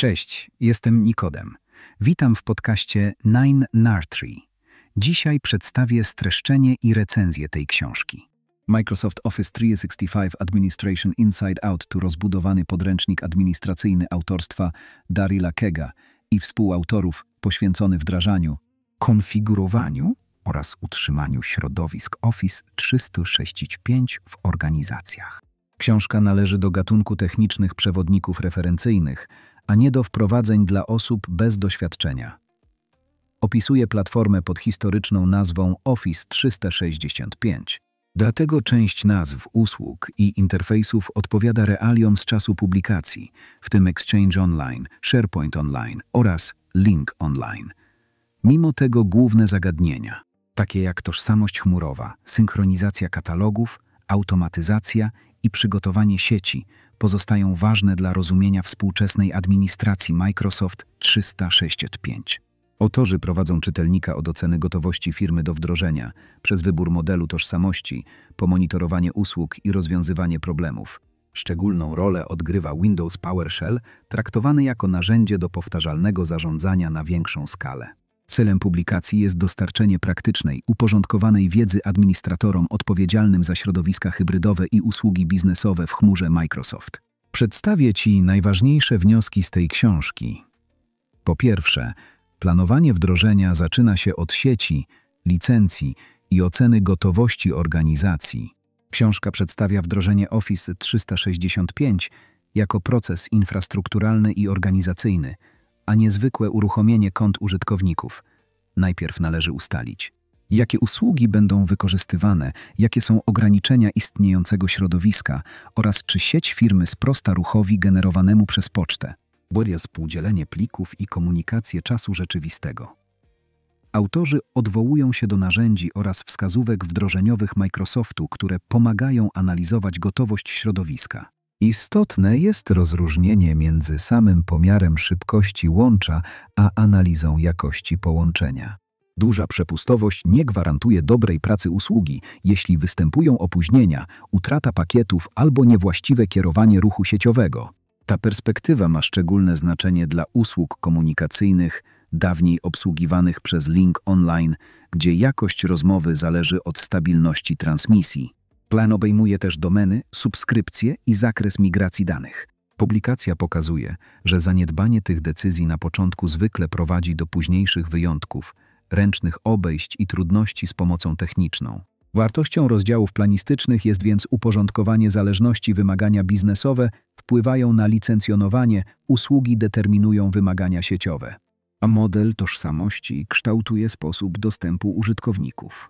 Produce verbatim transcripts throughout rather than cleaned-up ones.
Cześć, jestem Nikodem. Witam w podcaście nine Nartree. Dzisiaj przedstawię streszczenie i recenzję tej książki. Microsoft Office trzysta sześćdziesiąt pięć Administration Inside Out to rozbudowany podręcznik administracyjny autorstwa Daryla Kega i współautorów poświęcony wdrażaniu, konfigurowaniu oraz utrzymaniu środowisk Office trzysta sześćdziesiąt pięć w organizacjach. Książka należy do gatunku technicznych przewodników referencyjnych, a nie do wprowadzeń dla osób bez doświadczenia. Opisuje platformę pod historyczną nazwą Office trzysta sześćdziesiąt pięć. Dlatego część nazw, usług i interfejsów odpowiada realiom z czasu publikacji, w tym Exchange Online, SharePoint Online oraz Lync Online. Mimo tego główne zagadnienia, takie jak tożsamość chmurowa, synchronizacja katalogów, automatyzacja i przygotowanie sieci, pozostają ważne dla rozumienia współczesnej administracji Microsoft trzysta sześćdziesiąt pięć. Autorzy prowadzą czytelnika od oceny gotowości firmy do wdrożenia, przez wybór modelu tożsamości, po monitorowanie usług i rozwiązywanie problemów. Szczególną rolę odgrywa Windows PowerShell, traktowany jako narzędzie do powtarzalnego zarządzania na większą skalę. Celem publikacji jest dostarczenie praktycznej, uporządkowanej wiedzy administratorom odpowiedzialnym za środowiska hybrydowe i usługi biznesowe w chmurze Microsoft. Przedstawię Ci najważniejsze wnioski z tej książki. Po pierwsze, planowanie wdrożenia zaczyna się od sieci, licencji i oceny gotowości organizacji. Książka przedstawia wdrożenie Office trzysta sześćdziesiąt pięć jako proces infrastrukturalny i organizacyjny, a nie zwykłe uruchomienie kont użytkowników. Najpierw należy ustalić, jakie usługi będą wykorzystywane, jakie są ograniczenia istniejącego środowiska oraz czy sieć firmy sprosta ruchowi generowanemu przez pocztę. Współdzielenie plików i komunikację czasu rzeczywistego. Autorzy odwołują się do narzędzi oraz wskazówek wdrożeniowych Microsoftu, które pomagają analizować gotowość środowiska. Istotne jest rozróżnienie między samym pomiarem szybkości łącza, a analizą jakości połączenia. Duża przepustowość nie gwarantuje dobrej pracy usługi, jeśli występują opóźnienia, utrata pakietów albo niewłaściwe kierowanie ruchu sieciowego. Ta perspektywa ma szczególne znaczenie dla usług komunikacyjnych, dawniej obsługiwanych przez Lync Online, gdzie jakość rozmowy zależy od stabilności transmisji. Plan obejmuje też domeny, subskrypcje i zakres migracji danych. Publikacja pokazuje, że zaniedbanie tych decyzji na początku zwykle prowadzi do późniejszych wyjątków, ręcznych obejść i trudności z pomocą techniczną. Wartością rozdziałów planistycznych jest więc uporządkowanie zależności. Wymagania biznesowe wpływają na licencjonowanie, usługi determinują wymagania sieciowe, a model tożsamości kształtuje sposób dostępu użytkowników.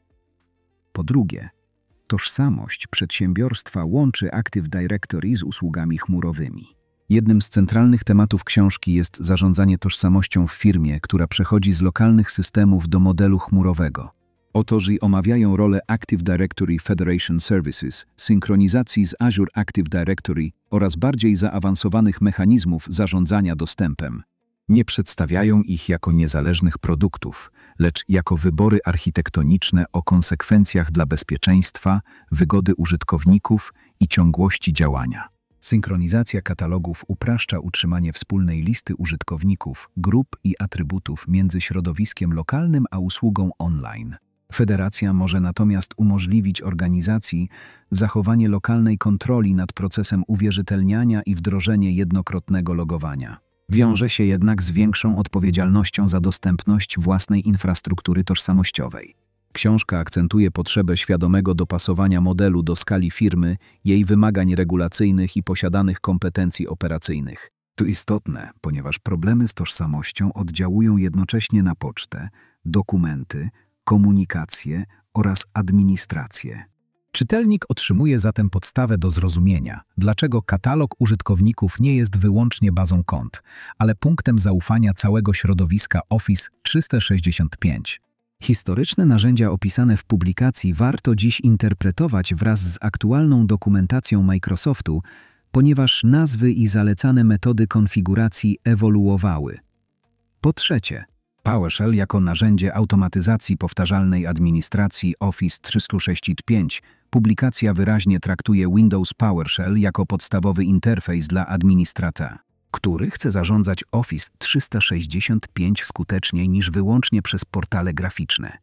Po drugie, tożsamość przedsiębiorstwa łączy Active Directory z usługami chmurowymi. Jednym z centralnych tematów książki jest zarządzanie tożsamością w firmie, która przechodzi z lokalnych systemów do modelu chmurowego. Autorzy omawiają rolę Active Directory Federation Services, synchronizacji z Azure Active Directory oraz bardziej zaawansowanych mechanizmów zarządzania dostępem. Nie przedstawiają ich jako niezależnych produktów, lecz jako wybory architektoniczne o konsekwencjach dla bezpieczeństwa, wygody użytkowników i ciągłości działania. Synchronizacja katalogów upraszcza utrzymanie wspólnej listy użytkowników, grup i atrybutów między środowiskiem lokalnym a usługą online. Federacja może natomiast umożliwić organizacji zachowanie lokalnej kontroli nad procesem uwierzytelniania i wdrożenie jednokrotnego logowania. Wiąże się jednak z większą odpowiedzialnością za dostępność własnej infrastruktury tożsamościowej. Książka akcentuje potrzebę świadomego dopasowania modelu do skali firmy, jej wymagań regulacyjnych i posiadanych kompetencji operacyjnych. To istotne, ponieważ problemy z tożsamością oddziałują jednocześnie na pocztę, dokumenty, komunikację oraz administrację. Czytelnik otrzymuje zatem podstawę do zrozumienia, dlaczego katalog użytkowników nie jest wyłącznie bazą kont, ale punktem zaufania całego środowiska Office trzysta sześćdziesiąt pięć. Historyczne narzędzia opisane w publikacji warto dziś interpretować wraz z aktualną dokumentacją Microsoftu, ponieważ nazwy i zalecane metody konfiguracji ewoluowały. Po trzecie, PowerShell jako narzędzie automatyzacji powtarzalnej administracji Office trzysta sześćdziesiąt pięć. Publikacja wyraźnie traktuje Windows PowerShell jako podstawowy interfejs dla administratora. który chce zarządzać Office trzysta sześćdziesiąt pięć skuteczniej niż wyłącznie przez portale graficzne.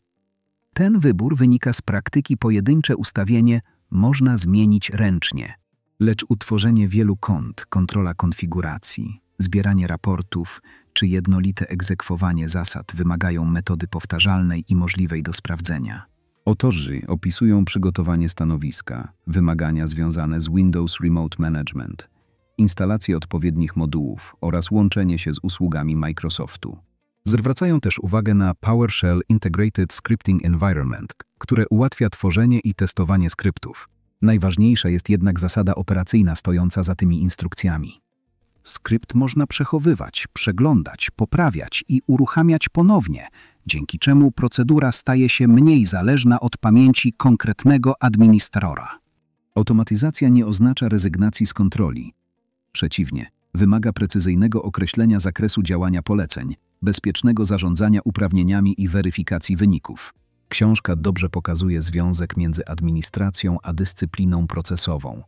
Ten wybór wynika z praktyki. Pojedyncze ustawienie można zmienić ręcznie, lecz utworzenie wielu kont, kontrola konfiguracji, zbieranie raportów czy jednolite egzekwowanie zasad wymagają metody powtarzalnej i możliwej do sprawdzenia. Autorzy opisują przygotowanie stanowiska, wymagania związane z Windows Remote Management, instalację odpowiednich modułów oraz łączenie się z usługami Microsoftu. Zwracają też uwagę na PowerShell Integrated Scripting Environment, które ułatwia tworzenie i testowanie skryptów. Najważniejsza jest jednak zasada operacyjna stojąca za tymi instrukcjami. Skrypt można przechowywać, przeglądać, poprawiać i uruchamiać ponownie, dzięki czemu procedura staje się mniej zależna od pamięci konkretnego administratora. Automatyzacja nie oznacza rezygnacji z kontroli. Przeciwnie, wymaga precyzyjnego określenia zakresu działania poleceń, bezpiecznego zarządzania uprawnieniami i weryfikacji wyników. Książka dobrze pokazuje związek między administracją a dyscypliną procesową.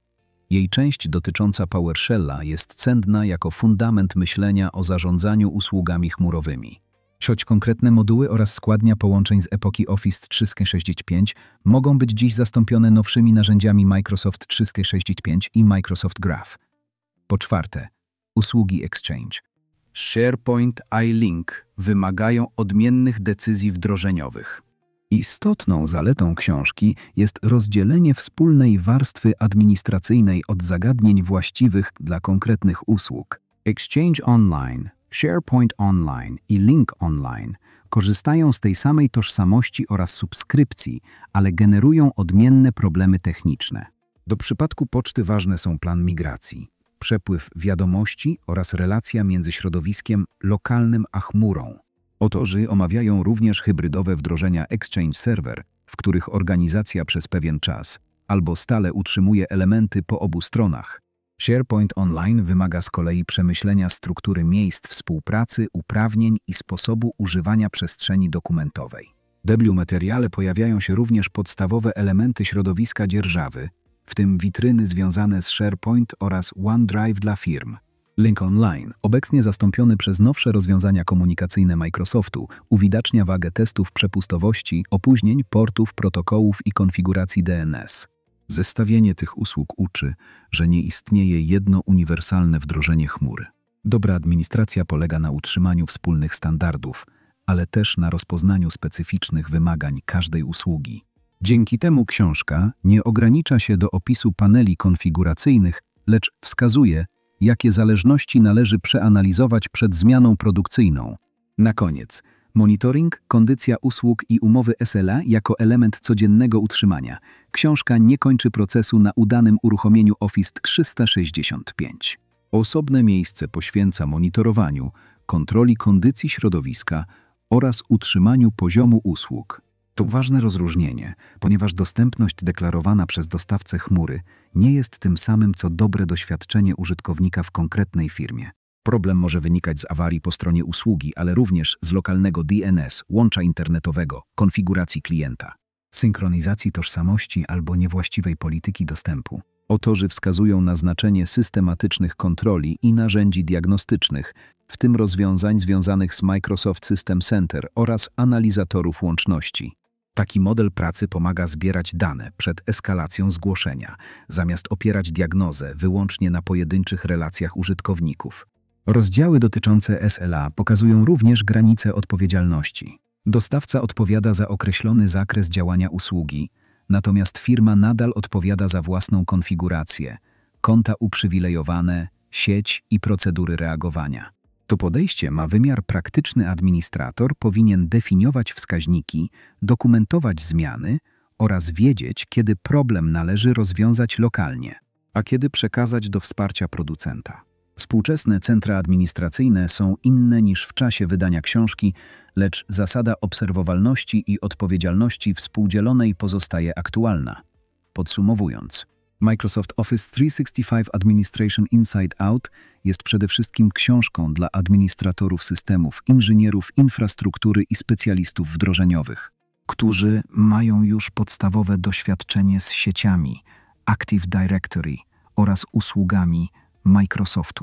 Jej część dotycząca PowerShella jest cenna jako fundament myślenia o zarządzaniu usługami chmurowymi. Choć konkretne moduły oraz składnia połączeń z epoki Office trzysta sześćdziesiąt pięć mogą być dziś zastąpione nowszymi narzędziami Microsoft trzysta sześćdziesiąt pięć i Microsoft Graph. Po czwarte, usługi Exchange. SharePoint i Lync wymagają odmiennych decyzji wdrożeniowych. Istotną zaletą książki jest rozdzielenie wspólnej warstwy administracyjnej od zagadnień właściwych dla konkretnych usług. Exchange Online, SharePoint Online i Lync Online korzystają z tej samej tożsamości oraz subskrypcji, ale generują odmienne problemy techniczne. Do przypadku poczty ważne są plan migracji, przepływ wiadomości oraz relacja między środowiskiem lokalnym a chmurą. Autorzy omawiają również hybrydowe wdrożenia Exchange Server, w których organizacja przez pewien czas albo stale utrzymuje elementy po obu stronach. SharePoint Online wymaga z kolei przemyślenia struktury miejsc współpracy, uprawnień i sposobu używania przestrzeni dokumentowej. W W materiale pojawiają się również podstawowe elementy środowiska dzierżawy, w tym witryny związane z SharePoint oraz OneDrive dla firm. Lync Online, obecnie zastąpiony przez nowsze rozwiązania komunikacyjne Microsoftu, uwidacznia wagę testów przepustowości, opóźnień, portów, protokołów i konfiguracji D N S. Zestawienie tych usług uczy, że nie istnieje jedno uniwersalne wdrożenie chmury. Dobra administracja polega na utrzymaniu wspólnych standardów, ale też na rozpoznaniu specyficznych wymagań każdej usługi. Dzięki temu książka nie ogranicza się do opisu paneli konfiguracyjnych, lecz wskazuje, jakie zależności należy przeanalizować przed zmianą produkcyjną. Na koniec, monitoring, kondycja usług i umowy S L A jako element codziennego utrzymania. Książka nie kończy procesu na udanym uruchomieniu Office trzysta sześćdziesiąt pięć. Osobne miejsce poświęca monitorowaniu, kontroli kondycji środowiska oraz utrzymaniu poziomu usług. To ważne rozróżnienie, ponieważ dostępność deklarowana przez dostawcę chmury nie jest tym samym, co dobre doświadczenie użytkownika w konkretnej firmie. Problem może wynikać z awarii po stronie usługi, ale również z lokalnego D N S, łącza internetowego, konfiguracji klienta, synchronizacji tożsamości albo niewłaściwej polityki dostępu. Autorzy wskazują na znaczenie systematycznych kontroli i narzędzi diagnostycznych, w tym rozwiązań związanych z Microsoft System Center oraz analizatorów łączności. Taki model pracy pomaga zbierać dane przed eskalacją zgłoszenia, zamiast opierać diagnozę wyłącznie na pojedynczych relacjach użytkowników. Rozdziały dotyczące S L A pokazują również granice odpowiedzialności. Dostawca odpowiada za określony zakres działania usługi, natomiast firma nadal odpowiada za własną konfigurację, konta uprzywilejowane, sieć i procedury reagowania. To podejście ma wymiar praktyczny. Administrator powinien definiować wskaźniki, dokumentować zmiany oraz wiedzieć, kiedy problem należy rozwiązać lokalnie, a kiedy przekazać do wsparcia producenta. Współczesne centra administracyjne są inne niż w czasie wydania książki, lecz zasada obserwowalności i odpowiedzialności współdzielonej pozostaje aktualna. Podsumowując, Microsoft Office trzysta sześćdziesiąt pięć Administration Inside Out jest przede wszystkim książką dla administratorów systemów, inżynierów infrastruktury i specjalistów wdrożeniowych, którzy mają już podstawowe doświadczenie z sieciami, Active Directory oraz usługami Microsoftu.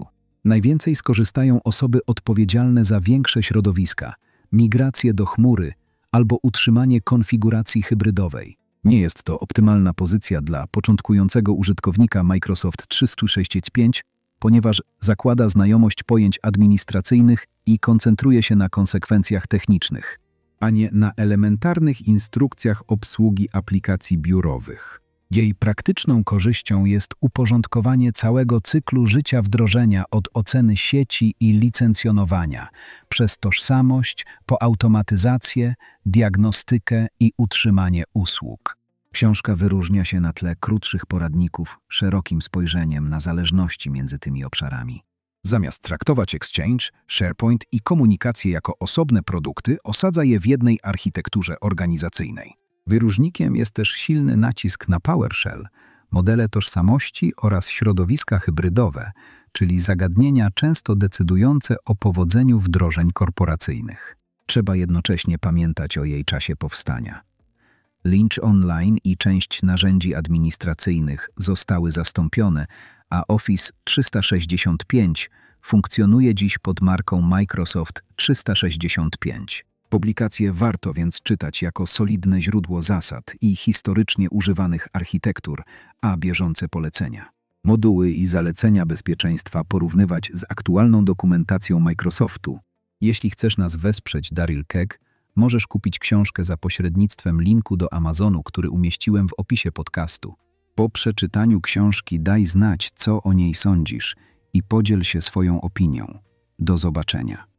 Najwięcej skorzystają osoby odpowiedzialne za większe środowiska, migrację do chmury albo utrzymanie konfiguracji hybrydowej. Nie jest to optymalna pozycja dla początkującego użytkownika Microsoft trzysta sześćdziesiąt pięć, ponieważ zakłada znajomość pojęć administracyjnych i koncentruje się na konsekwencjach technicznych, a nie na elementarnych instrukcjach obsługi aplikacji biurowych. Jej praktyczną korzyścią jest uporządkowanie całego cyklu życia wdrożenia od oceny sieci i licencjonowania, przez tożsamość, po automatyzację, diagnostykę i utrzymanie usług. Książka wyróżnia się na tle krótszych poradników, szerokim spojrzeniem na zależności między tymi obszarami. Zamiast traktować Exchange, SharePoint i komunikację jako osobne produkty, osadza je w jednej architekturze organizacyjnej. Wyróżnikiem jest też silny nacisk na PowerShell, modele tożsamości oraz środowiska hybrydowe, czyli zagadnienia często decydujące o powodzeniu wdrożeń korporacyjnych. Trzeba jednocześnie pamiętać o jej czasie powstania. Lynch Online i część narzędzi administracyjnych zostały zastąpione, a Office trzysta sześćdziesiąt pięć funkcjonuje dziś pod marką Microsoft trzysta sześćdziesiąt pięć. Publikacje warto więc czytać jako solidne źródło zasad i historycznie używanych architektur, a bieżące polecenia. Moduły i zalecenia bezpieczeństwa porównywać z aktualną dokumentacją Microsoftu. Jeśli chcesz nas wesprzeć, Daryl Keg, możesz kupić książkę za pośrednictwem linku do Amazonu, który umieściłem w opisie podcastu. Po przeczytaniu książki daj znać, co o niej sądzisz i podziel się swoją opinią. Do zobaczenia.